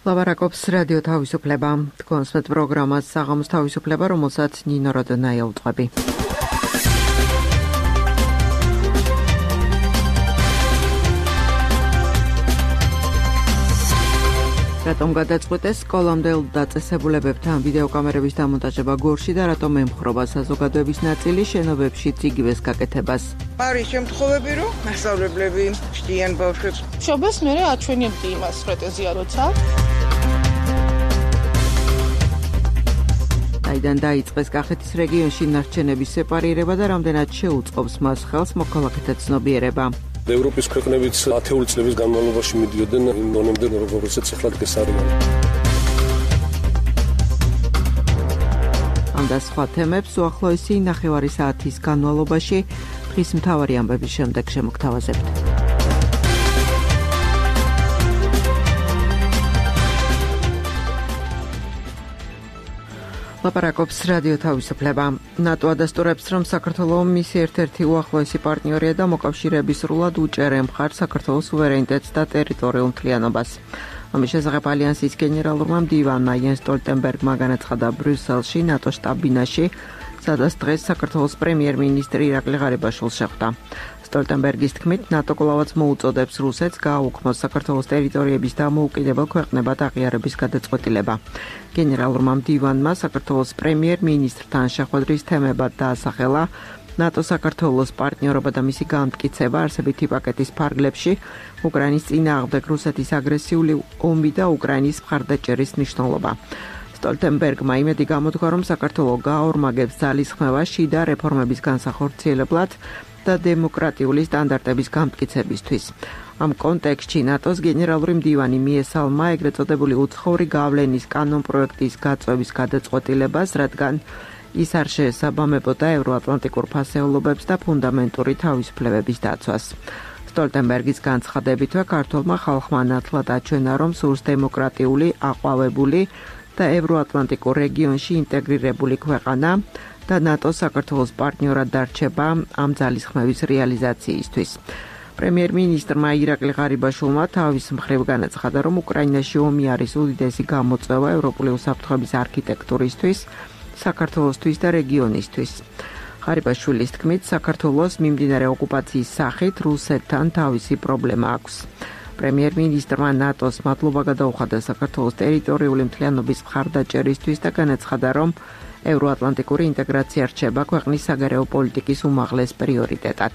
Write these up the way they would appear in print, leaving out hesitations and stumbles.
ლაპარაკობს რადიო თავისუფლება. თქვენს პროგრამას საღამოს თავისუფლება, რომელსაც ნინო როდონაია უტყვები. რატომ გადაწყვეტეს სკოლამდელ დაწესებულებებთან ვიდეოკამერების დამონტაჟება გორში და რატომ ემხრობა საზოგადოების ნაწილი შენობებშიც იგივეს გაკეთებას? არის შემთხვევები, რომ მასწავლებლები შტიან ბავშვებს. შობას მე აჩვენებდი იმას პრეტენზია როცა. აიდან დაიწყეს კახეთის რეგიონში ნარჩენების სეპარირება და რამდენად შეუწყობს მას ხელს მოქალაქეთა ცნობიერება. ევროპის ქვეყნებიც 10 წლების განმავლობაში მიდიოდნენ იმ დონემდე, როგორცაც ახლა დღეს არიან. ამ და სხვა თემებს უახლოესი ნახევარი საათის განმავლობაში დღის მთავარი ამბების შემდეგ შემოგთავაზებთ. ლაპარაკობს რადიო თავისუფლება. ნატო ადასტურებს, რომ საქართველოს მისი ერთ-ერთი უახლოესი პარტნიორია და მოკავშირეების სრულად უჭერე მხარს საქართველოს სუვერენიტეტს და ტერიტორიულ მთლიანობას. ამის შესახებ ალიანსის გენერალურმა მდივანმა იენს სტოლტენბერგმა განაცხადა ბრიუსელში, ნატო შტაბ-ბინაში, სადაც დღეს საქართველოს პრემიერ-მინისტრი ირაკლი ღარიბაშვილს შეხვდა. სტოლტენბერგის თქმით, ნატო კვლავაც მოუწოდებს რუსეთს გააუქმოს საქართველოს ტერიტორიების დამოუკიდებელ ქვეყნებად აღიარების გადაწყვეტილება. გენერალურმა მდივანმა საქართველოს პრემიერ-მინისტრთან შეხვედრის თემებად დაასახელა ნატო საქართველოს პარტნიორობა და მისი განმტკიცება არსებითი პაკეტის ფარგლებში, უკრაინის წინააღმდეგ რუსეთის აგრესიული ომი და უკრაინის მხარდაჭერის მნიშვნელობა. სტოლტენბერგმა იმედი გამოთქვა, რომ საქართველოს გააორმაგებს ძალისხმევა შიდა რეფორმების განსახორციელებლად და დემოკრატიული სტანდარტების განმტკიცებისთვის. ამ კონტექსტში ნატოს გენერალური მდივანი მიესალმა ეგრეთ წოდებული უცხოური გავლენის კანონპროექტის გაწვევის გადაწყვეტილებას, რადგან ის არ შეესაბამებოდა ევროატლანტიკურ ფასეულობებს და ფუნდამენტური თავისუფლებების დაცვას. სტოლტენბერგის განცხადებით, ქართულმა ხალხმა ნათლად აჩვენა, რომ სურს დემოკრატიული, აყვავებული და ევროატლანტიკურ რეგიონში ინტეგრირებული ქვეყანა და ნატო საქართველოს პარტნიორად დარჩება ამ ძალისხმევის რეალიზაციისთვის. პრემიერ-მინისტრმა ირაკლი ღარიბაშვილმა თავის მხრივ განაცხადა, რომ უკრაინაში ომი არის უდიდესი გამოწვევა ევროპული უსაფრთხოების არქიტექტურისთვის, საქართველოსთვის და რეგიონისთვის. ღარიბაშვილის თქმით, საქართველოს მიმდინარე ოკუპაციის სახით რუსეთთან თავისი პრობლემა აქვს. პრემიერ-მინისტრმა ნატოს მადლობა გადაუხადა საქართველოს ტერიტორიული მთლიანობის მხარდაჭერისთვის და განაცხადა, რომ ევროატლანტიკური ინტეგრაცია რჩება ქვეყნის საგარეო პოლიტიკის უმაღლეს პრიორიტეტად.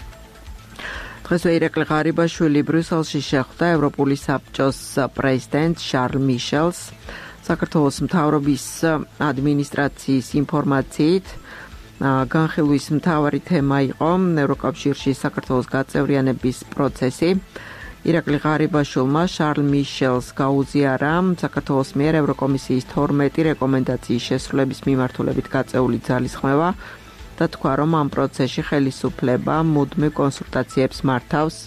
დღესვე ირაკლი ღარიბაშვილი ბრიუსელში შეხვდა ევროპული საბჭოს პრეზიდენტ შარლ მიშელს. საქართველოს მთავრობის ადმინისტრაციის ინფორმაციით, განხილვის მთავარი თემა იყო ევროკავშირში საქართველოს გაწევრიანების პროცესი. ირაკლი ღარიბაშვილმა შარლ მიშელს გაუზიარა საქართველოს მიერ ევროკომისიის 12 რეკომენდაციის შესრულების მიმართულებით გაწეული ძალისხმევა და თქვა, რომ ამ პროცესში ხელისუფლება მუდმივ კონსულტაციებს მართავს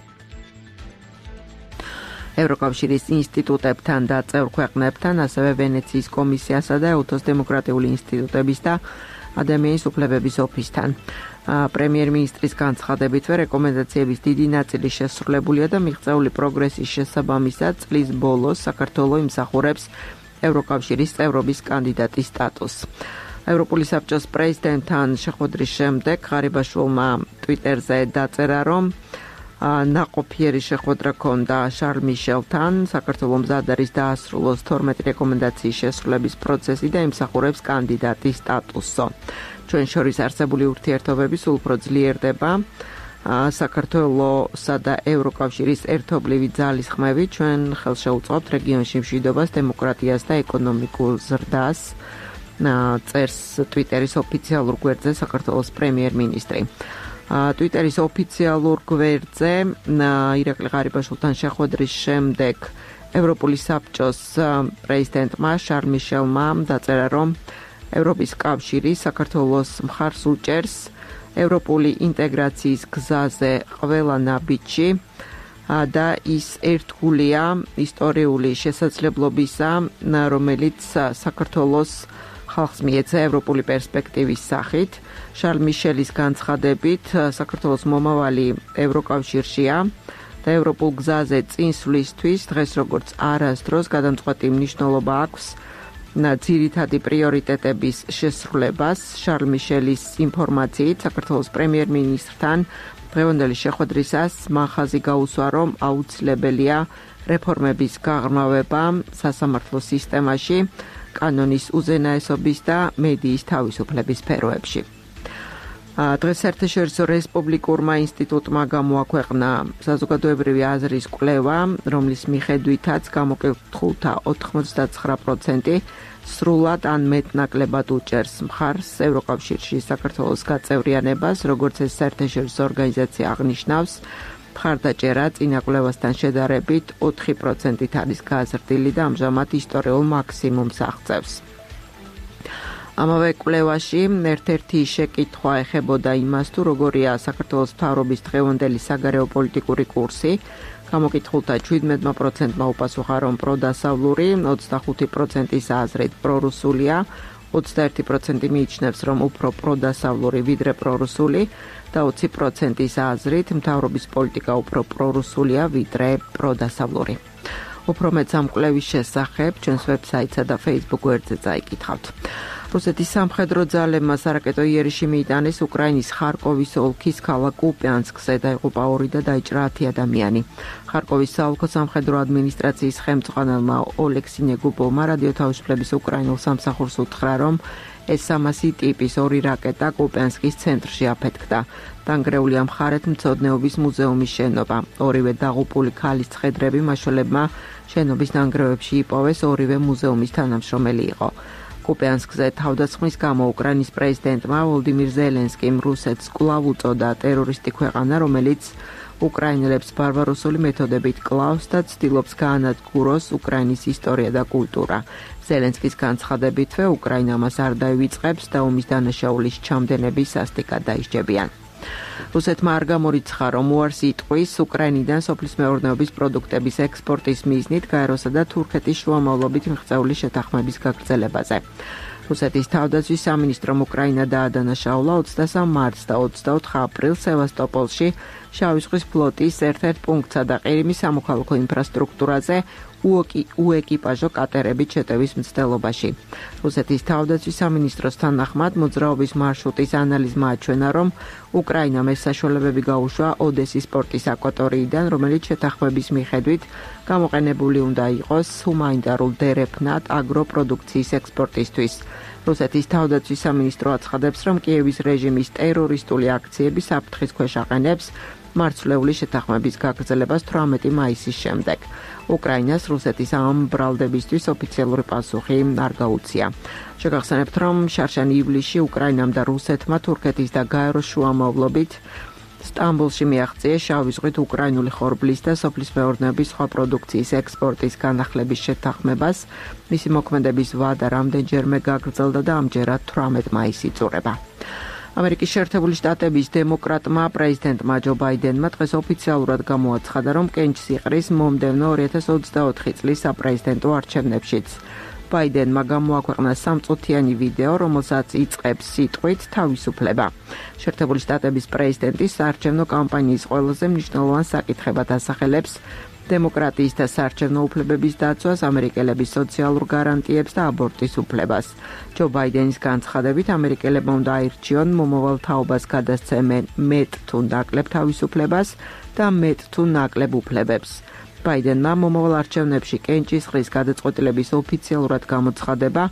ევროკავშირის ინსტიტუტებთან და წევრ ქვეყნებთან, ასევე ვენეციის კომისიასა და ეუთოს დემოკრატიული ინსტიტუტების და ადამიანის უფლებების ოფისთან. პრემიერ-მინისტრის განცხადებით, რეკომენდაციების დიდი ნაწილი შესრულებულია და მიღწეული პროგრესის შესაბამისად წლის ბოლოს საქართველოს იმსახურებს ევროკავშირის წევრობის კანდიდატის სტატუსს. ევროპული საბჭოს პრეზიდენტთან შეხვედრის შემდეგ ღარიბაშვილმა ტვიტერზე დაწერა, რომ ნაყოფიერი შეხვედრა ჰქონდა შარლ მიშელთან, საქართველოს მზად არის დაასრულოს 12 რეკომენდაციის შესრულების პროცესი და იმსახურებს კანდიდატის სტატუსსო. ჩვენ შორის არსებული ურთიერთობები სულ უფრო ძლიერდება. საქართველოსა და ევროკავშირის ერთობლივი ძალისხმევით ჩვენ ხელშეუწყობთ რეგიონში მშვიდობას, დემოკრატიას და ეკონომიკურ ზრდას, წერს ტვიტერის ოფიციალურ გვერდზე საქართველოს პრემიერ-მინისტრი. ტვიტერის ოფიციალურ გვერდზე ირაკლი ღარიბაშვილთან შეხვედრის შემდეგ ევროპული საბჭოს პრეზიდენტმა შარლ მიშელმა დაწერა, რომ ევროპის კავშირი საქართველოს მხარს უჭერს ევროპული ინტეგრაციის გზაზე ყველა ნაბიჯში და ის ერთგულია ისტორიული შესაძლებლობისა, რომელიც საქართველოს ხალხს მიეცა ევროპული პერსპექტივის სახით. შარლ მიშელის განცხადებით, საქართველოს მომავალი ევროკავშირშია და ევროპულ გზაზე წინსვლისთვის დღეს როგორც არასდროს გადამწყვეტი მნიშვნელობა აქვს ძირითადი პრიორიტეტების შესრულებას. შარლ მიშელის ინფორმაციით საქართველოს პრემიერ-მინისტრთან დღევანდელი შეხვედრისას მან ხაზი გაუსვა, რომ აუცილებელია რეფორმების გაღრმავება სასამართლო სისტემაში, კანონის უზენაესობის და მედიის თავისუფლების სფეროებში. დღეს საერთაშორისო რესპუბლიკურმა ინსტიტუტმა გამოაქვეყნა საზოგადოებრივი აზრის კვლევა, რომლის მიხედვითაც გამოკითხულთა 99% სრულად ან მეტნაკლებად უჭერს მხარს ევროკავშირში საქართველოს გაწევრიანებას, როგორც ეს საერთაშორისო ორგანიზაცია აღნიშნავს. მხარდაჭერა წინა კვლევასთან შედარებით 4%-ით არის გაზრდილი და ამჟამად ისტორიულ მაქსიმუმს აღწევს. ამავე კვლევაში ერთ-ერთი შეკითხვა ეხებოდა იმას, თუ როგორია საქართველოს მთავრობის დღევანდელი საგარეო პოლიტიკური კურსი. გამოკითხულთა 17%-მა უპასუხა, რომ პროდასავლური, 25%-ის აზრით პრორუსულია, 21% მიიჩნევს, რომ უფრო პროდასავლური ვიდრე პრორუსული და 20%-ის აზრით მთავრობის პოლიტიკა უფრო პრორუსულია ვიდრე პროდასავლური. უფრო მეტ ამ კვლევის შესახებ ჩვენს ვებსაიტსა და Facebook გვერდზე წაიკითხავთ. რუსეთის სამხედრო ძალებმა სარაკეტო იერიში მიიტანეს უკრაინის ხარკოვის ოლქის ქალაქ კუპიანსკზე და დაიღუპა 2 და დაიჭრა 10 ადამიანი. ხარკოვის საოლქო სამხედრო ადმინისტრაციის ხელმძღვანელმა ოლექსი ნეგუბოვმა რადიო თავისუფლების უკრაინულ სამსახურს უთხრა, რომ S-300 ტიპის 2 რაკეტა კუპიანსკის ცენტრში აფეთქდა. დანგრეულია მხარეთმცოდნეობის მუზეუმის შენობა. ორივე დაღუპული ქალის ცხედრები მაშველებმა შენობის დანგრევებში იპოვეს, ორივე მუზეუმის თანამშრომელი იყო. კუპიანსკზე თავდასხმის გამო უკრაინის პრეზიდენტმა ვოლდიმირ ზელენსკიმ რუსეთს კვლავ უწოდა ტერორისტი ქვეყანა, რომელიც უკრაინელებს ბარბაროსული მეთოდებით კლავს და ცდილობს გაანადგუროს უკრაინის ისტორია და კულტურა. ზელენსკის განცხადებითვე უკრაინა მას არ დაივიწყებს და ომის დანაშაულის ჩამდენები სასტიკად დაისჯებიან. რუსეთმა არ გამორიცხა, რომ უარს იტყვის უკრაინიდან სოფლის მეურნეობის პროდუქტების ექსპორტის მიზნით გაეროსა და თურქეთის შუამავლობით მიღწეული შეთანხმების გაგრძელებაზე. რუსეთის თავდაცვის სამინისტრომ უკრაინა დაადანაშაულა 23 მარტს და 24 აპრილს სევასტოპოლში შავი ზღვის ფლოტის ერთ-ერთ პუნქტსა და ყირიმის სამოქალაქო ინფრასტრუქტურაზე უეკიპაჟო კატერებით შეტევის მცდელობაში. რუსეთის თავდაცვის სამინისტროს თანახმად მოძრაობის მარშრუტის ანალიზმა აჩვენა, რომ უკრაინამ ეს საშუალებები გაუშვა ოდესის პორტის აკვატორიიდან, რომელიც შეთანხმების მიხედვით გამოყენებული უნდა იყოს ჰუმანიტარულ დერეფნად აგროპროდუქციის ექსპორტისთვის. რუსეთის თავდაცვის სამინისტრო აცხადებს, რომ კიევის რეჟიმის ტერორისტული აქციები საფრთხის ქვეშ აყენებს მარცვლეული შეთანხმების გაგრძელებას 18 მაისის შემდეგ. უკრაინას რუსეთის ამ ბრალდებისთვის ოფიციალური პასუხი არ გაუწია. შეგახსენებთ, რომ შარშან ივლისში უკრაინამ და რუსეთმა თურქეთის და გაეროს შუამავლობით სტამბოლში მიაღწიეს შავი ზღვით უკრაინული ხორბლის და სოფლის მეურნეობის სხვა პროდუქციის ექსპორტის განახლების შეთანხმებას. მისი მოქმედების ვადა რამდენჯერმე გაგრძელდა და ამჯერად 18 მაისი იწურება. ამერიკის შეერთებული შტატების დემოკრატმა პრეზიდენტმა ჯო ბაიდენმა დღეს ოფიციალურად გამოაცხადა, რომ კენჭს იყრის მომდევნო 2024 წლის საპრეზიდენტო არჩევნებშიც. ბაიდენმა გამოაქვეყნა 3-წუთიანი ვიდეო, რომელსაც იწყებს სიტყვით თავისუფლება. შეერთებული შტატების პრეზიდენტის საარჩევნო კამპანიის ყველაზე მნიშვნელოვან საკითხებად ასახელებს დემოკრატიის და საარჩევნო უფლებების დაცვას, ამერიკელების სოციალურ გარანტიებს და აბორტის უფლებას. ჯო ბაიდენის განცხადებით, ამერიკელებმა უნდა აირჩიონ მომავალ თაობას გადასცემენ მეტ თუ ნაკლებ თავისუფლებას და მეტ თუ ნაკლებ უფლებებს. ბაიდენმა მომავალ არჩევნებში კენჭისყრის გადაწყვეტილების ოფიციალურად გამოცხადება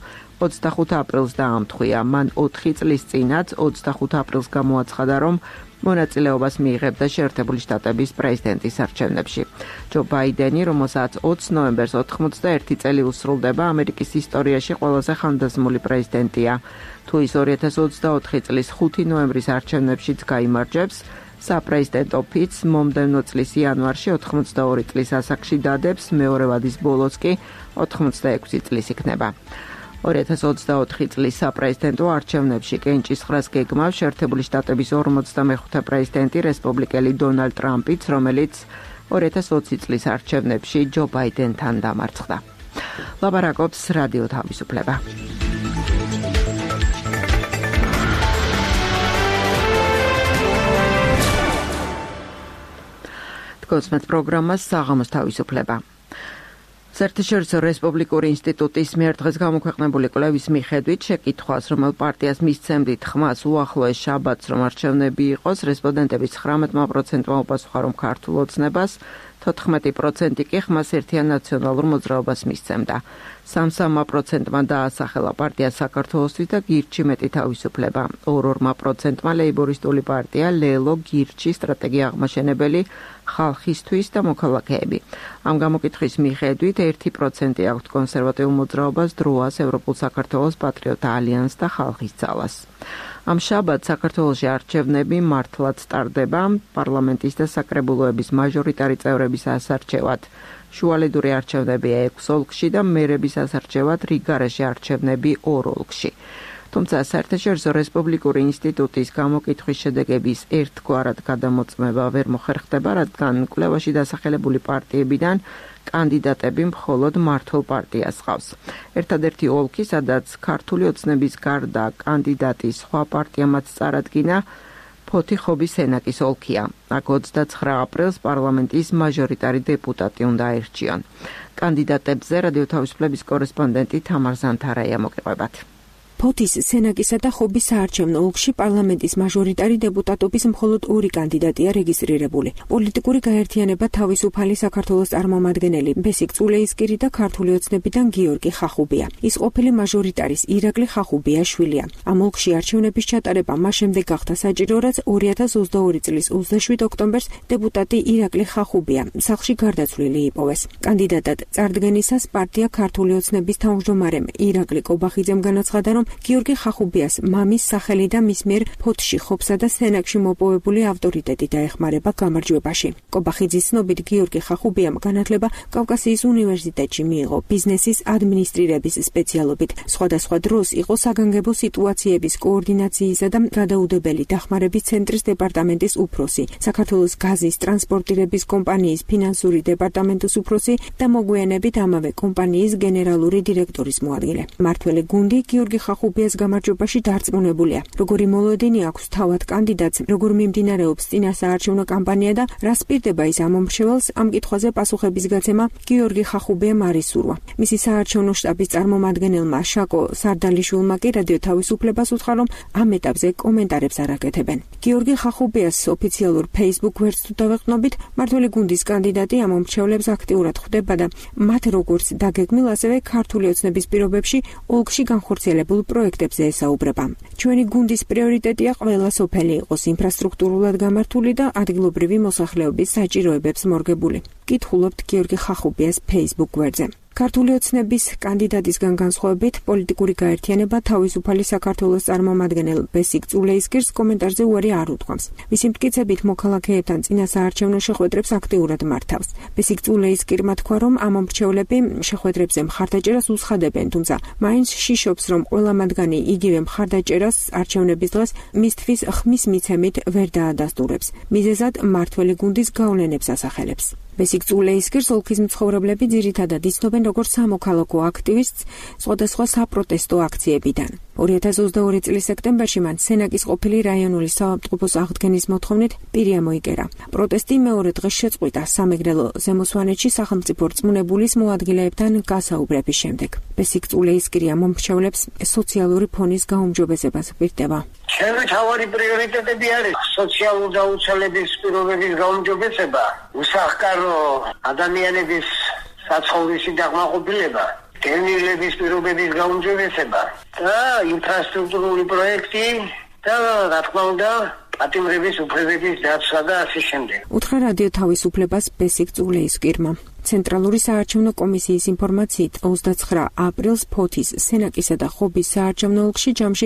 25 აპრილს დაამთხვია. მან 4 წლის წინაც 25 აპრილს გამოაცხადა, რომ მონაწილეობას მიიღებდა შეერთებული შტატების პრეზიდენტის არჩევნებში. ჯო ბაიდენი, რომელსაც 20 ნოემბერს 91 წელი უსრულდება, ამერიკის ისტორიაში ყველაზე ხანდაზმული პრეზიდენტია. თუ ის 2024 წლის 5 ნოემბრის არჩევნებშიც გაიმარჯვებს, საპრეზიდენტო ფიცს მომდევნო წლის იანვარში 82 წლის ასაკში დადებს, მეორე ვადის ბოლოს კი 86 წლის იქნება. 2024 წლის საპრეზიდენტო არჩევნებში კენჭისყრას გეგმავს შეერთებული შტატების 45 პრეზიდენტი რესპუბლიკელი დონალდ ტრამპიც, რომელიც 2020 წლის არჩევნებში ჯო ბაიდენთან დამარცხდა. ლაპარაკობს რადიო თავისუფლება. გოსმეთ პროგრამას საღამოს თავისუფლება. საერთაშორისო რესპუბლიკური ინსტიტუტის მიერ დღეს გამოქვეყნებული კვლევის მიხედვით შეკითხვას, რომელ პარტიას მისცემდით ხმას უახლოეს შაბათს, რომ არჩევნები იყოს, რესპონდენტების 19%-მა უპასუხა, რომ ქართულ ოცნებას, 14% კი ხმას ერთიან ნაციონალურ მოძრაობას მისცემდა. 33%-მა დაასახელა პარტია საქართველოსთვის და გირჩი მეტი თავისუფლება. 2%-მა ლეიბორისტული პარტია, ლელო, გირჩი, სტრატეგია აღმაშენებელი, ხალხისთვის და მოქალაქეები. ამ გამოკითხვის მიხედვით 1% აქვთ კონსერვატიულ მოძრაობას, დროას, ევროპულ საქართველოს, პატრიოტთა ალიანსს და ხალხის ძალას. ამ შაბათს საქართველოში არჩევნები მართლაც ტარდება პარლამენტის და საკრებულოების მაჟორიტარი წევრების ასარჩევად. შუალედური არჩევნებია 6 ოლქში და მერების ასარჩევად რიგგარეშე არჩევნები 2 ოლქში. თუმცა საერთაშორისო რესპუბლიკური ინსტიტუტის გამოკითხვის შედეგების ერთგვარად გადამოწმება ვერ მოხერხდება, რადგან კვლევაში დასახელებული პარტიებიდან კანდიდატები მხოლოდ მართულ პარტიას ჰყავს. ერთადერთი ოლქი, სადაც ქართული ოცნების გარდა კანდიდატი სხვა პარტიამაც წარადგინა, ფოთი-ხობის სენაკის ოლქია. აქ 29 აპრილს პარლამენტის მაჟორიტარი დეპუტატი უნდა აირჩიონ. კანდიდატებზე რადიო თავისუფლების კორესპონდენტი თამარ ზანთარაია მოგიყვებათ. ფოთის, სენაკისა და ხობის საარჩევნო ოლქში პარლამენტის მაჟორიტარი დეპუტატობის მხოლოდ 2 კანდიდატია რეგისტრირებული. პოლიტიკური გაერთიანება თავისუფალი საქართველოს წარმომადგენელი ბესიკ წულეისკირი და ქართული ოცნებიდან გიორგი ხახუბია. ის ყოფილი მაჟორიტარის ირაკლი ხახუბიას შვილია. ამ ოლქში არჩევნების ჩატარება მას შემდეგ გახდა საჭირო, რაც 2022 წლის 27 ოქტომბერს დეპუტატი ირაკლი ხახუბია სახლში გარდაცვლილი იპოვეს. კანდიდატად წარდგენისას პარტია ქართული ოცნების თავმჯდომარემ ირაკლი კობახიძემ განაცხადა, რომ გიორგი ხახუბიას მამის სახელი და მის მიერ ფოთში, ხობსა და სენაკში მოპოვებული ავტორიტეტი დაეხმარება გამარჯვებაში. კობახიძის ცნობით, გიორგი ხახუბიამ განათლება კავკასიის უნივერსიტეტში მიიღო ბიზნესის ადმინისტრირების სპეციალობით. სხვადასხვა დროს იყო საგანგებო სიტუაციების კოორდინაციისა და გადაუდებელი დახმარების ცენტრის დეპარტამენტის უფროსი, საქართველოს გაზის ტრანსპორტირების კომპანიის ფინანსური დეპარტამენტის უფროსი და მოგვიანებით ამავე კომპანიის გენერალური დირექტორის მოადგილე. მმართველი გუნდი გიორგი ხახუბიას გამარჯვებაში დარწმუნებულია. როგორი მოლოდინი აქვს თავად კანდიდატს, როგორ მიმდინარეობს წინასაარჩევნო კამპანია და რა სპირდება ის ამომრჩეველს, ამ კითხვაზე პასუხების გაცემა გიორგი ხახუბიამ არ ისურვა. მისი საარჩევნო შტაბის წარმომადგენელმა შაკო სარდალიშვილმა კი რადიო თავისუფლებას უთხრა, რომ ამ ეტაპზე კომენტარებს არ აკეთებენ. გიორგი ხახუბიას ოფიციალურ Facebook გვერდს თუ დავეყნობით, მმართველი გუნდის კანდიდატი ამომრჩევლებს აქტიურად ხვდება და მათ როგორც დაგეგმილ, ასევე ქართული ოცნების პირობებში ოლქში განხორციელებულ პროექტებზე ესაუბრება. ჩვენი გუნდის პრიორიტეტია ყველა სოფელი იყოს ინფრასტრუქტურულად გამართული და ადგილობრივი მოსახლეობის საჭიროებებს მორგებული. კითხულობთ გიორგი ხახუბიას Facebook გვერდზე. ქართული ოცნების კანდიდატისგან განსხვავებით, პოლიტიკური გაერთიანება თავისუფალი საქართველოს წარმომადგენელ ბესიკ წულეისკირს კომენტარზე უარი არ უთქვამს. მისი მტკიცებით, მოქალაქეებთან წინასაარჩევნო შეხვედრებს აქტიურად მართავს. ბესიკ წულეისკირმა თქვა, რომ ამომრჩევლები შეხვედრებზე მხარდაჭერას უცხადებენ, თუმცა მაინც შიშობს, რომ ყველა მათგანი იგივე მხარდაჭერას არჩევნების დღეს მისთვის ხმის მიცემით ვერ დაადასტურებს. მიზეზად მმართველი გუნდის გავლენებს ასახელებს. ბესიკ წულეისკირს ოლქის მცხოვრებლები ძირითადად იცნობენ როგორც სამოქალაქო აქტივისტს სხვადასხვა საპროტესტო აქციებიდან. 2022 წლის სექტემბერში მან სენაკის ყოფილი რაიონული საავადმყოფოს აღდგენის მოთხოვნით პირი ამოიკერა. პროტესტი მეორე დღეს შეწყვიტა სამეგრელო ზემოსვანეთში სახელმწიფო რწმუნებულის მოადგილეებთან გასაუბრების შემდეგ. ბესიკ წულეისკირი ამომრჩევლებს სოციალური ფონის გაუმჯობესებას პირდება. ჩემი თავარი პრიორიტეტები არის სოციალური დაუცველების პირობების გაუმჯობესება, უსახკარო ადამიანების საცხოვრისი დაკმაყოფილება, გენილების პირობების გაუმჯობესება და ინფრასტრუქტურული პროექტი და რა თქმა უნდა პატიმრების უფლებების დაცვა და ასე შემდეგ. უთხრა რადიო თავისუფლებას ბესიკ წულეისკირმა. ცენტრალური საარჩევნო კომისიის ინფორმაციით 29 აპრილს ფოთის, სენაკისა და ხობის საარჩევნო ოლქში ჯამში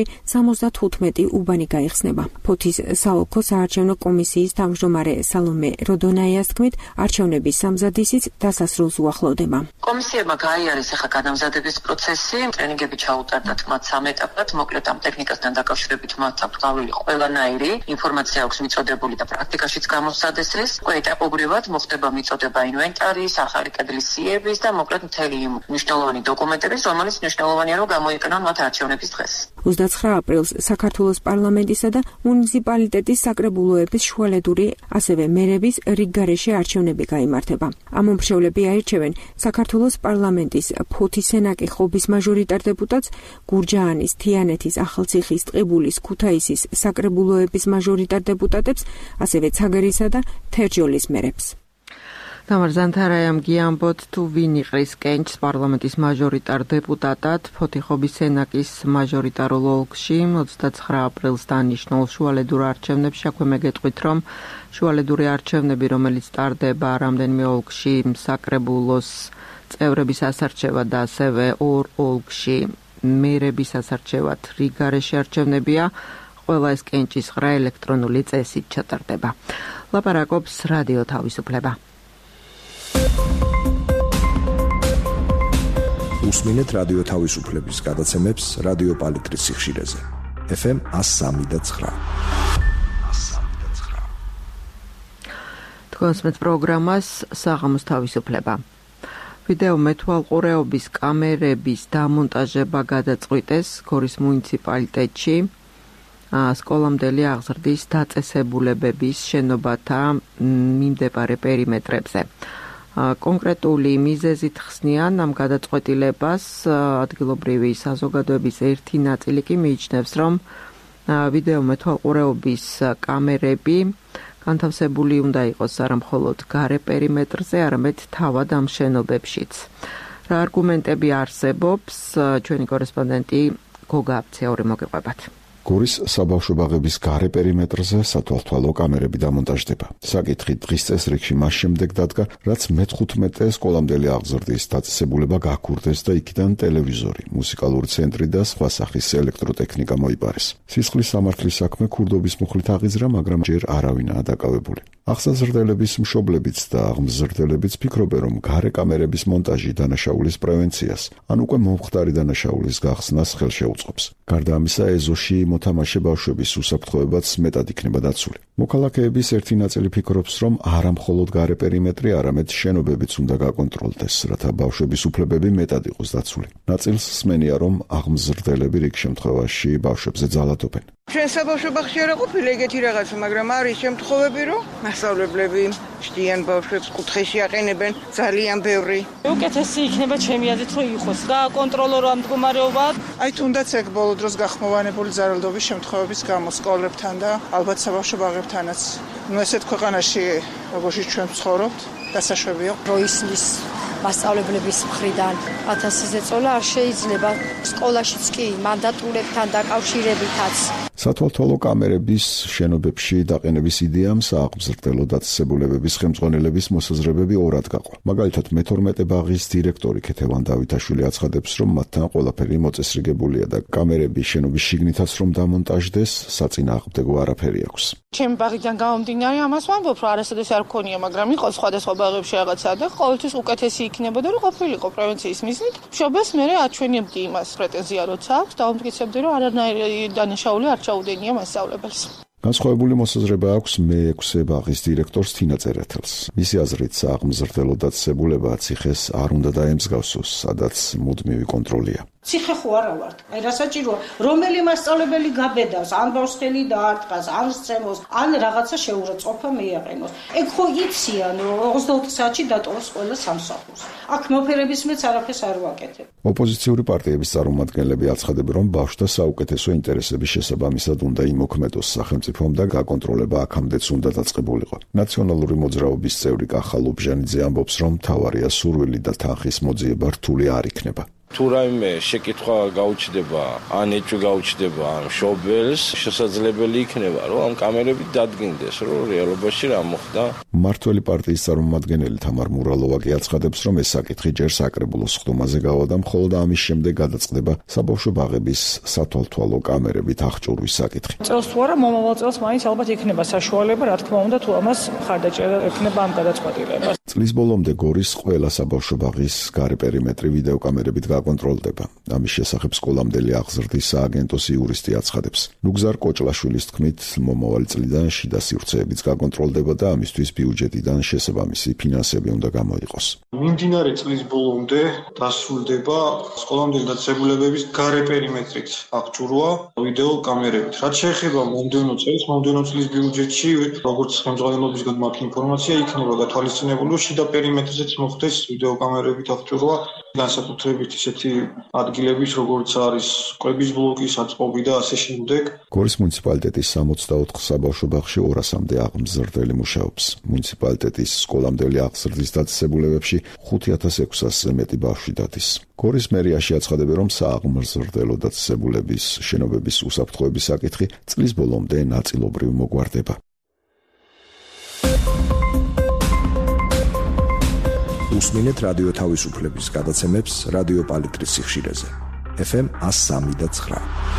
75 უბანი გაიხსნება. ფოთის საოლქო საარჩევნო კომისიის თავმჯდომარე სალომე როდონაიას თქმით, არჩევნების სამზადისიც დასასრულს უახლოვდება. კომისიებმა გაიარეს ახლა განამზადების პროცესი, ტრენინგები ჩაუტარდათ მათ 3 ეტაპად, მოკლედ ამ ტექნიკასთან დაკავშირებით მათ აქვთ გავლილი ყველანაირი ინფორმაცია აქვს მიწოდებული და პრაქტიკაშიც გამოსცადეს ეს. ეტაპობრივად მოხდება მიწოდება ინვენტარის, ახალი კედლის სიების და მოკლედ მთელი იმ მნიშვნელოვანი დოკუმენტების, რომელიც მნიშვნელოვანია რომ გამოიყენონ მათ არჩევნების დღეს. 29 აპრილს საქართველოს პარლამენტისა და მუნიციპალიტეტის საკრებულოების შუალედური, ასევე მერების რიგგარეშე არჩევნები გაიმართება. ამ მომხრევლები აირჩევენ საქართველოს პარლამენტის ფოთის სენაკი ხობის მაჟორიტარ დეპუტატს, გურჯაანის, თიანეთის, ახალციხის, ტყიბულის, ქუთაისის საკრებულოების მაჟორიტარ დეპუტატებს, ასევე ცაგერისა და თერჯოლის მერებს. თამარ ზანთარაიამ გიამბოთ თუ ვინ იყრის კენჭს პარლამენტის მაჟორიტარ დეპუტატად ფოთიხობის სენაკის მაჟორიტარულ ოლქში 29 აპრილს დანიშნულ შუალედურ არჩევნებში. აქვე მე გეტყვით, რომ შუალედური არჩევნები, რომელიც ტარდება რამდენიმე ოლქში საკრებულოს წევრების ასარჩევად და ასევე ორ ოლქში მერების ასარჩევად რიგგარეშე არჩევნებია. ყველა ეს კენჭის ღრა ელექტრონული წესით ჩატარდება. ლაპარაკობს რადიო თავისუფლება. უსმინეთ რადიო თავისუფლების გადაცემებს რადიო პალიტრის სიხშირეზე. FM 103.9. თქვენს პროგრამას საღამოს თავისუფლება. ვიდეო მეთვალყურეობის კამერების დამონტაჟება გადაწყვიტეს გორის მუნიციპალიტეტში სკოლამდელი აღზრდის დაწესებულებების შენობათა მიმდებარე პერიმეტრებზე. კონკრეტული მიზეზით ხსნიან ამ გადაწყვეტილებას ადგილობრივი საზოგადოების ერთი ნაწილი კი მიიჩნევს, რომ ვიდეო მეთვალყურეობის კამერები განთავსებული უნდა იყოს არა მხოლოდ გარე პერიმეტრზე, არამედ თავად ამ შენობებშიც. რა არგუმენტები არსებობს, ჩვენი კორესპონდენტი გოგა აფცეური მოგეყვებათ. გორის საბავშვო ბაღების გარე პერიმეტრზე სათვალთვალო კამერები დამონტაჟდება. საკითხი დღის წესრიგში მას შემდეგ დადგა, რაც მე-15 სკოლამდელი აღზრდის დაწესებულება გაქურდეს და იქიდან ტელევიზორი, მუსიკალური ცენტრი და სხვა სახის ელექტროტექნიკა მოიპარეს. სისხლის სამართლის საქმე ქურდობის მუხლით აღიზრა, მაგრამ ჯერ არავინაა დაკავებული. აღსაზრდელების მშობლებიც და აღმზრდელებიც ფიქრობენ, რომ გარე კამერების მონტაჟი დანაშაულის პრევენციას, ან უკვე მომხდარი დანაშაულის გახსნას ხელშეუწყობს. გარდა ამისა, ეზოში მოთამაშე ბავშვების უსაფრთხოებაც მეტად იქნება დაცული. მოქალაქეების ერთი ნაწილი ფიქრობს, რომ არა მხოლოდ გარე პერიმეტრი, არამედ შენობებიც უნდა გაკონტროლდეს, რათა ბავშვების უფლებები მეტად იყოს დაცული. ნაწილს სმენია, რომ აღმზრდელები რიგ შემთხვევაში ბავშვებზე ძალადობენ. ჩვენ საბავშვო ბაღში არ ყოფილა ეგეთი რაღაცა, მაგრამ არის შემთხვევები, რომ მასწავლებლები შტიან ბავშვებს კუთხეში აყენებენ ძალიან ბევრი. უკეთესი იქნება ჩემი აზრით, რომ იყოს გააკონტროლო რა მდგომარეობა. აი თუნდაც ეგ ბოლო დროს გახმოვანებული ზარალდობის შემთხვევების გამო სკოლებთან და ალბათ საბავშვო ბაღებთანაც. ესეთ ქვეყანაში, როგორში ჩვენ ვცხოვრობთ, დასაშვებია. როისლის მასწავლებლების მხრიდან 1000 ზეწოლა არ შეიძლება. სკოლაშიც კი მანდატურებთან დაკავშირებითაც. სათვალთვალო კამერების შენობებში დაყენების იდეამ სააღმზრდელო დაწესებულებების ხელმძღვანელების მოსაზრებები ორად გაყო. მაგალითად, მე-12 ბაღის დირექტორი ქეთევან დავითაშვილი აცხადებს, რომ მათთან ყველაფერი მოწესრიგებულია და კამერები შენობის შიგნითაც რომ დამონტაჟდეს, საწინააღმდეგო არაფერი აქვს. ჩემი ბაღიდან გამომდინარე ამას ვამბობ, რომ არასოდეს არ მქონია, მაგრამ იყო სხვადასხვა ბაღებში რაღაცა და ყოველთვის უკეთესი იქნებოდა, რომ ყოფილიყო პრევენციის მიზნით. მშობელს მე აჩვენებდი იმას პრეტენზია როცა აქვს, დავამტკიცებდი, რომ არანაირი დანაშაული არ ჩაუდენია მასწავლებელს. განსხვავებული მოსაზრება აქვს მე-6 ბაღის დირექტორს თინა წერეთელს. მისი აზრით, სააღმზრდელო დაწესებულება ციხეს არ უნდა დაემსგავსოს, სადაც მუდმივი კონტროლია. ციხე ხო არა ვართ. აი რა საჭიროა, რომელი მასწავლებელი გაბედავს, ან ბავშვთელი დაარტყას, ან სწემოს, ან რაღაცა შეურაცხყოფა მიაყენოს. ეგ ხო იციან, რომ 24 საათში დატოვოს ყველა სამსახურს. აქ მოფერების მეც არაფერს არ ვაკეთებ. ოპოზიციური პარტიების წარმომადგენლები აცხადებენ, რომ ბავშვთა საუკეთესო ინტერესების შესაბამისად უნდა იმოქმედოს სახელმწიფომ და გაკონტროლება აქამდეც უნდა დაწყებულიყო. ნაციონალური მოძრაობის წევრი კახა ლობჟანიძე ამბობს, რომ მთავარია სურვილი და თანხის მოძიება რთული არ იქნება. თუ რაიმე შეკითხვა გაუჩნდება, ან ეჭვი გაუჩნდება მშობელს, შესაძლებელი იქნება, რომ ამ კამერები დადგინდეს, რომ რეალობაში რა მოხდა. მმართველი პარტიის წარმომადგენელი თამარ მურალოვა კი აცხადებს, რომ ეს საკითხი ჯერ საკრებულოს ხდომაზე გავა და მხოლოდ ამის შემდეგ გადაწყდება საბავშვო ბაღების სათვალთვალო კამერებით აღჭურვის საკითხი. წელს თუ არა, მომავალ წელს მაინც ალბათ იქნება საშუალება, რა თქმა უნდა, თუ ამას მხარდაჭერა ექნება ამ გადაწყვეტილებას. წლის ბოლომდე გორის ყველა საბავშვო ბაღის გარე პერიმეტრი ვიდეოკამერებით გაკონტროლდება. ამის შესახებ სკოლამდელი აღზრდის სააგენტოს იურისტი აცხადებს. ნუგზარ კოჭლაშვილის თქმით, მომავალი წლიდან შიდა სივრცეებიც გაკონტროლდება და ამისთვის ბიუჯეტიდან შესაბამისი ფინანსები უნდა გამოიყოს. მიმდინარე წლის ბოლომდე დასრულდება სკოლამდელი დაწესებულებების გარე პერიმეტრით აღჭურვა ვიდეოკამერებით. რაც შეეხება მომდევნო წელს, მომდევნო წლის ბიუჯეტში, როგორც ხელმძღვანელობისგან მაქვს ინფორმაცია, იქნება გათვალისწინებული, რომ შიდა პერიმეტრზეც მოხდეს ვიდეოკამერებით აღჭურვა, განსაკუთრებით ისეთი ადგილების, როგორც არის კვების ბლოკი, საწყობი და ასე შემდეგ. გორის მუნიციპალიტეტის 64 საბავშვო ბაღში 200-მდე აღმზრდელი მუშაობს. მუნიციპალიტეტის სკოლამდელი აღზრდის დაწესებულებებში 5600-ზე მეტი ბავშვი დადის. გორის მერიაში აცხადებენ, რომ სააღმზრდელო დაწესებულების შენობების უსაფრთხოების საკითხი წლის ბოლომდე ნაწილობრივ მოგვარდება. უსმინეთ რადიო თავისუფლების გადაცემებს რადიო პალიტრის სიხშირეზე. FM 103.9.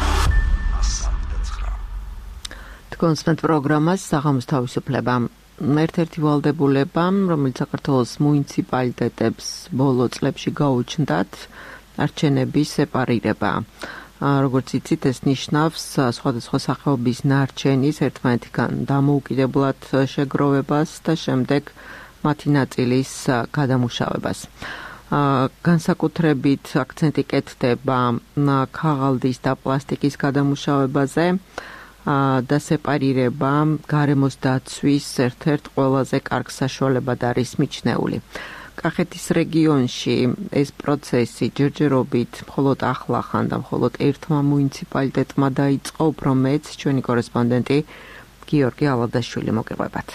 თქვენს პროგრამას საღამოს თავისუფლება. ერთ-ერთი ვალდებულებამ, რომელიც საქართველოს მუნიციპალიტეტებს ბოლო წლებში გაუჩნდათ, არჩევნების სეპარირება. როგორც იცით, ეს ნიშნავს სხვადასხვა სახეობის ნარჩენის ერთმანეთთან დამოუკიდებლად შეგროვებას და შემდეგ მათი ნაწილის გადამუშავებას. განსაკუთრებით აქცენტი კეთდება ქაღალდის და პლასტიკის გადამუშავებაზე და სეპარირება გარემოს დაცვის ერთ-ერთ ყველაზე კარგ საშუალებად არის მიჩნეული. კახეთის რეგიონში ეს პროცესი ჯერჯერობით მხოლოდ ახლახან და მხოლოდ ერთმა მუნიციპალიტეტმა დაიწყო, უფრო მეც ჩვენი კორესპონდენტი გიორგი ალადაშვილი მოგიყვებათ.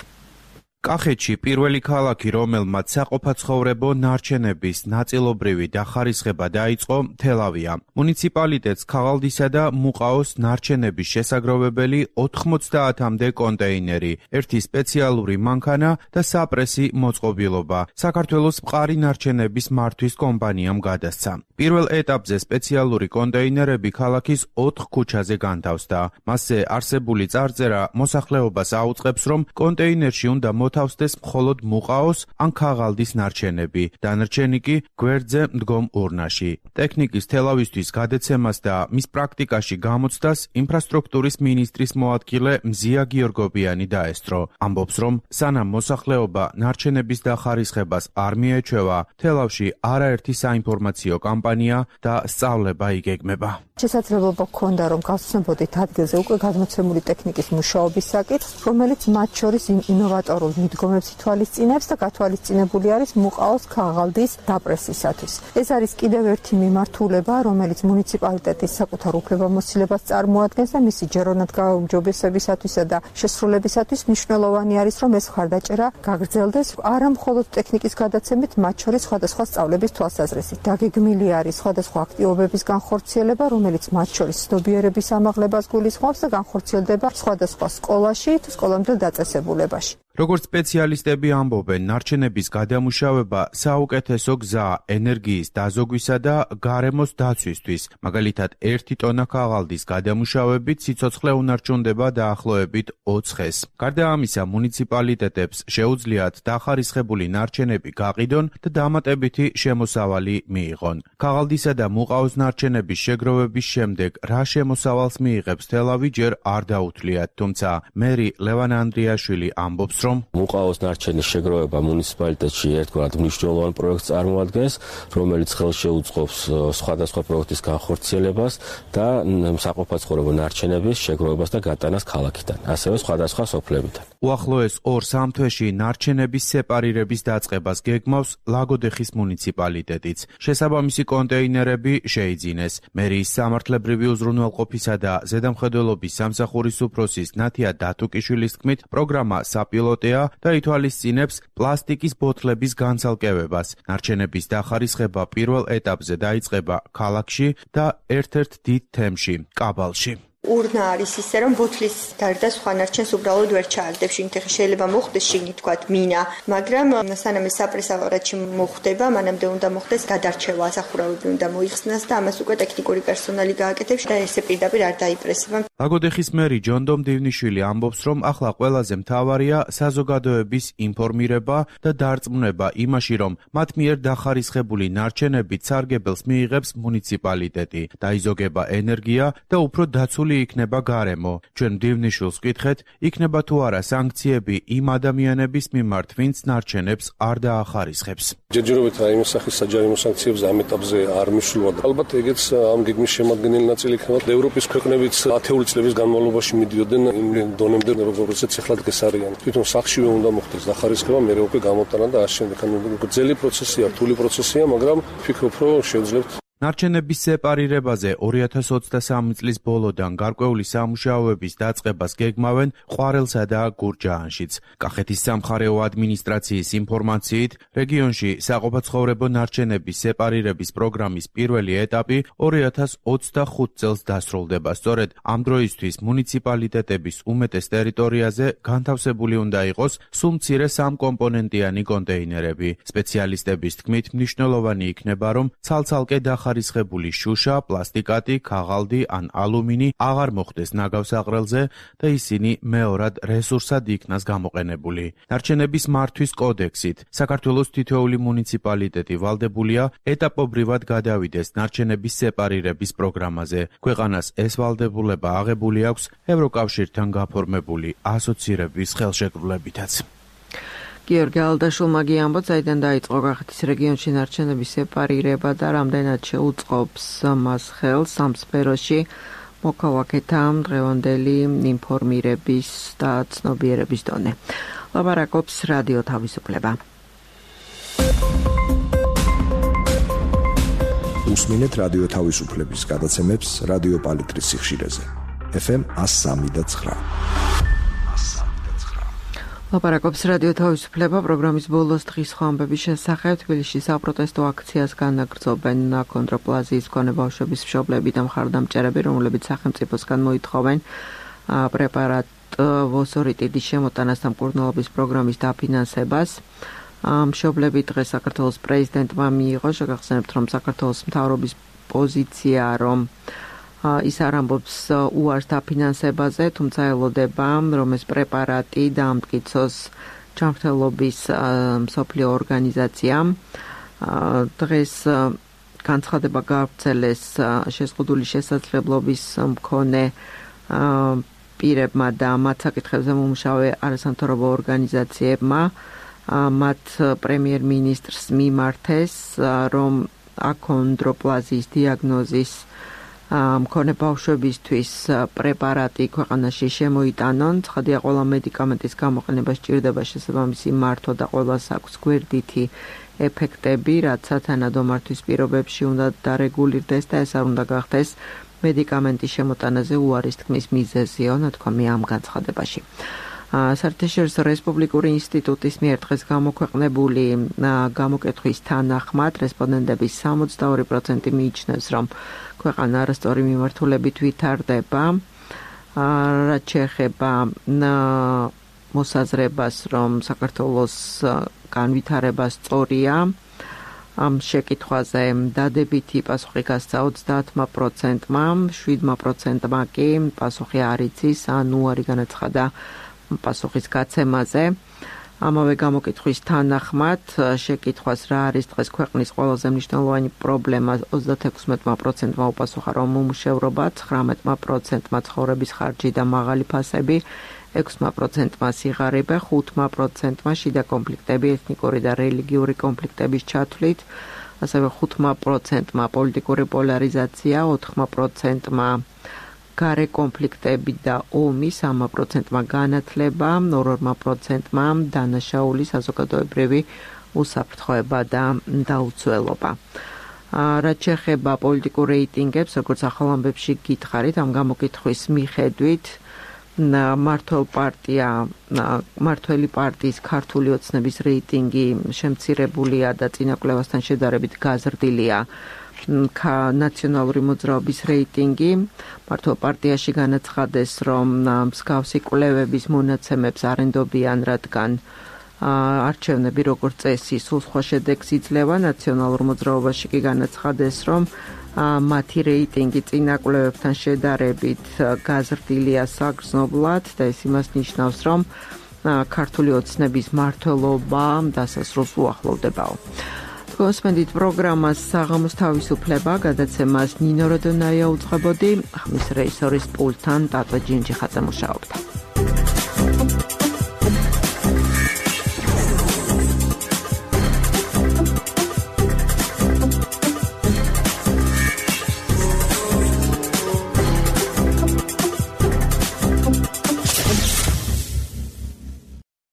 კახეთში პირველი ქალაქი, რომელმაც საყოფაცხოვრებო ნარჩენების ნაწილობრივი დახარისხება დაიწყო, თელავია. მუნიციპალიტეტს ქაღალდისა და მუყაოს ნარჩენების შესაგროვებელი 90-მდე კონტეინერი, ერთი სპეციალური მანქანა და საპრესი მოწყობილობა საქართველოს მყარი ნარჩენების მართვის კომპანიამ გადასცა. პირველ ეტაპზე სპეციალური კონტეინერები ქალაქის 4 ქუჩაზე განთავსდა. მასზე არსებული წარწერა მოსახლეობას აუწყებს, რომ კონტეინერში უნდა მოთავსდეს მხოლოდ მუყაოს ან ქაღალდის ნარჩენები, დანარჩენი კი გვერდზე მდგომ ურნაში. ტექნიკის თელავისთვის გადაცემას და მის პრაქტიკაში გამოცდას ინფრასტრუქტურის მინისტრის მოადგილე მზია გიორგობიანი დაესწრო. ამბობს, რომ სანამ მოსახლეობა ნარჩენების დახარისხებას არ მიეჩვევა, თელავში არაერთი საინფორმაციო კამპანია და სწავლება იგეგმება. შესაძლებლობა ჰქონდა, რომ გავხსნებოდით ადგილზე უკვე გადმოცემული ტექნიკის მუშაობის საკითხს, რომელიც მათ შორის ინოვატორულ მიდგომებს ითვალისწინებს და გათვალისწინებული არის მუყაოს ქაღალდის დაპრესისათვის. ეს არის კიდევ ერთი მიმართულება, რომელიც მუნიციპალიტეტის საკუთარ უფლებამოსილებას წარმოადგენს და მისი ჯეროვნად გაუმჯობესებისათვისა და შესრულებისათვის მნიშვნელოვანი არის, რომ ეს მხარდაჭერა გაგრძელდეს არა მხოლოდ ტექნიკის გადაცემით, მათ შორის სხვადასხვა სწავლების თვალსაზრისით. დაგეგმილი არის სხვადასხვა აქტივობების განხორციელება, რომელიც მათ შორის ცნობიერების ამაღლებას გულისხმობს და განხორციელდება სხვადასხვა სკოლაში თუ სკოლამდელ დაწესებულებაში. როგორც სპეციალისტები ამბობენ, ნარჩენების გადამუშავება საუკეთესო გზაა ენერგიის დაზოგვისა და გარემოს დაცვისთვის. მაგალითად, 1 ტონა ქაღალდის გადამუშავებით სიცოცხლე უნარჩუნდება დაახლოებით 20 ხეს. გარდა ამისა, მუნიციპალიტეტებს შეუძლიათ დახარისხებული ნარჩენები გაყიდონ და დამატებითი შემოსავალი მიიღონ. ქაღალდისა და მუყაოს ნარჩენების შეგროვების შემდეგ რა შემოსავალს მიიღებს თელავი ჯერ არ დაუთვლიათ, თუმცა მერი ლევან ანდრიაშვილი ამბობს, რომ მუყაოს ნარჩენის შეგროვება მუნიციპალიტეტში ერთგვარად მნიშვნელოვან პროექტს წარმოადგენს, რომელიც ხელშეუწყობს სხვადასხვა პროექტის განხორციელებას და საყოფაცხოვრებო ნარჩენების შეგროვებას და გატანას ქალაქიდან, ასევე სხვადასხვა სოფლებიდან. უახლოეს 2-3 თვეში ნარჩენების სეპარირების დაწყებას გეგმავს ლაგოდეხის მუნიციპალიტეტიც. შესაბამისი კონტეინერები შეიძინეს. მერიის სამართლებრივი უზრუნველყოფისა და ზედამხედველობის სამსახურის უფროსის ნათია დათუკიშვილის თქმით, პროგრამა საპილოტეა და ითვალისწინებს პლასტიკის ბოთლების განცალკევებას. ნარჩენების დახარისხება პირველ ეტაპზე დაიწყება ქალაქში და ერთ-ერთ დიდ თემში, კაბალში. ურნა არის ისე, რომ ბოთლის გარდა სხვა ნარჩენს უბრალოდ ვერ ჩააგდებ. შინთი შეიძლება მოხდეს შიგნით თქვათ მინა, მაგრამ სანამ ეს საპრესო აპარატი მოხდება, მანამდე უნდა მოხდეს გადარჩევა, ასახურავები უნდა მოიხსნას და ამას უკვე ტექნიკური პერსონალი გააკეთებს და ესე პირდაპირ არ დაიპრესება. ლაგოდეხის მერი ჯონდომ დივნიშვილი ამბობს, რომ ახლა ყველაზე მთავარია საზოგადოების ინფორმირება და დარწმუნება იმაში, რომ მათ მიერ დახარისხებული ნარჩენებით სარგებელს მიიღებს მუნიციპალიტეტი, დაიზოგება ენერგია და უფრო დაცული იქნება გარემო. ჩვენ დივნიშვილს ვკითხეთ, იქნება თუ არა სანქციები იმ ადამიანების მიმართ, ვინც ნარჩენებს არ დაახარისხებს. ჯერჯერობით იმ სახის საჯარიმო სანქციებს ამ ეტაპზე არ მისვლა. ალბათ ეგეც ამ გეგმის შემადგენელი ნაწილი იქნება. ევროპის ქვეყნებიც ათეული წლების განმავლობაში მიდიოდნენ იმ დონემდე, როგორცაც ახლა დღეს არიან. თვითონ სახშივე უნდა მოხდეს დახარისხება, მერე უკვე გამოტანა და ამ შემდეგ. გრძელი პროცესია, რთული პროცესია, მაგრამ ვფიქრობ, რომ შევძლებთ. ნარჩენების სეპარირებაზე 2023 წლის ბოლოდან გარკვეული სამუშაოების დაწყებას გეგმავენ ყვარელსა და გურჯაანშიც. კახეთის სამხარეო ადმინისტრაციის ინფორმაციით, რეგიონში საყოფაცხოვრებო ნარჩენების სეპარირების პროგრამის პირველი ეტაპი 2025 წელს დასრულდება. სწორედ ამ დროისთვის მუნიციპალიტეტების უმეტეს ტერიტორიაზე განთავსებული უნდა იყოს სულ მცირე სამკომპონენტიანი კონტეინერები. სპეციალისტების თქმით, მნიშვნელოვანი იქნება, რომ ცალ-ცალკე ხარისხებული შუშა, პლასტიკატი, ქაღალდი ან ალუმინი აღარ მოხდეს ნაგავსაღრელზე და ისინი მეორად რესურსად იქნას გამოყენებული. ნარჩენების მართვის კოდექსით საქართველოს თითოეული მუნიციპალიტეტი ვალდებულია ეტაპობრივად გადავიდეს ნარჩენების სეპარირების პროგრამაზე. ქვეყანას ეს ვალდებულება აღებული აქვს ევროკავშირთან გაფორმებული ასოცირების ხელშეკრულებითაც. გიორგი ალდაშულმა გიამბო, საიდან დაიწყო კახეთის რეგიონში ნარჩენების სეპარირება და რამდენად შეუწყობს მას ხელს ამ სფეროში მოქალაქეთა დღევანდელი ინფორმირების და ცნობიერების დონე. ლაპარაკობს რადიო თავისუფლება. უსმინეთ რადიო თავისუფლების გადაცემებს რადიო პალიტრის სიხშირეზე. FM 103.9. ლაპარაკობს რადიო თავისუფლება პროგრამის ბოლოს დღის ხომბების შესახებ. თბილისში საპროტესტო აქციას განაგრძობენ კონტრაპლაზიის მქონე ბავშვების მშობლები და მხარდამჭერები, რომლებიც სახელმწიფოსგან მოითხოვენ პრეპარატ ვოსორიტიდის შემოტანას და მკურნალობის პროგრამის დაფინანსებას. მშობლები დღეს საქართველოს პრეზიდენტმა მიიღო. შეგახსენებთ, რომ საქართველოს მთავრობის პოზიცია, რომ ის არ ამბობს უარს დაფინანსებაზე, თუმცა ელოდება, რომ ეს პრეპარატი დაამტკიცოს ჯანმრთელობის მსოფლიო ორგანიზაციამ. დღეს განცხადება გაავრცელეს შეზღუდული შესაძლებლობის მქონე პირებმა და მათ საკითხებზე მომუშავე არასამთავრობო ორგანიზაციებმა. მათ პრემიერ-მინისტრს მიმართეს, რომ აქონდროპლაზიის დიაგნოზის მქონე ბავშვებისთვის პრეპარატი ქვეყანაში შემოიტანონ. ცხადია, ყველა მედიკამენტის გამოყენება სჭირდება შესაბამისი მართვა და ყველას აქვს გვერდითი ეფექტები, რაც სათანადო მართვის პირობებში უნდა დარეგულირდეს და ეს არ უნდა გახდეს მედიკამენტის შემოტანაზე უარის თქმის მიზეზიო, ნათქვამია ამ განცხადებაში. საერთაშორისო რესპუბლიკური ინსტიტუტის მიერ დღეს გამოქვეყნებული გამოკითხვის თანახმად რესპონდენტების 62% მიიჩნევს, რომ ქვეყანა არასწორი მიმართულებით ვითარდება. რაც შეეხება მოსაზრებას, რომ საქართველოს განვითარება სწორია, ამ შეკითხვაზე დადებითი პასუხი გასცა 30%-მა, 7%-მა კი პასუხი არ იცის, ან უარი განაცხადა პასუხის გაცემაზე. ამავე გამოკითხვის თანახმად შეკითხვას რა არის დღეს ქვეყნის ყველაზე მნიშვნელოვანი პრობლემა 36%-მა უპასუხა, რომ უმუშევრობა, 19%-მა ცხოვრების ხარჯი და მაღალი ფასები, 6%-მა სიღარიბე, 5%-მა შიდა კონფლიქტები, ეთნიკური და რელიგიური კონფლიქტების ჩათვლით, ასევე 5%-მა პოლიტიკური პოლარიზაცია, 4%-მა გარე კონფლიქტები და ომი, 3%-მა განათლება, 2%-მა დანაშაული საზოგადოებრივი უსაფრთხოება და დაუცველობა. რაც შეეხება პოლიტიკურ რეიტინგებს, როგორც ახალ ამბებში გითხარით, ამ გამოკითხვის მიხედვით მართველი პარტიის ქართული ოცნების რეიტინგი შემცირებულია და წინა კვლევასთან შედარებით გაზრდილია ნაციონალური მოძრაობის რეიტინგი. მართო პარტიაში განაცხადეს, რომ მსგავსი კვლევების მონაცემებს არ ენდობიან, რადგან არჩევნები როგორც წესი სულ სხვა შედეგს იძლევა. ნაციონალურ მოძრაობაში კი განაცხადეს, რომ მათი რეიტინგი წინა კვლევებთან შედარებით გაზრდილია საგრძნობლად და ეს იმას ნიშნავს, რომ ქართული ოცნების მმართველობა დასასრულს უახლოვდებაო. გოსმენდით პროგრამას საღამოს თავისუფლება გადაცემას ნინო როდონაია უძღვებოდი, ხმის რეჟისორის პულტთან ტატო ჯინჯიხაძე მუშაობდა.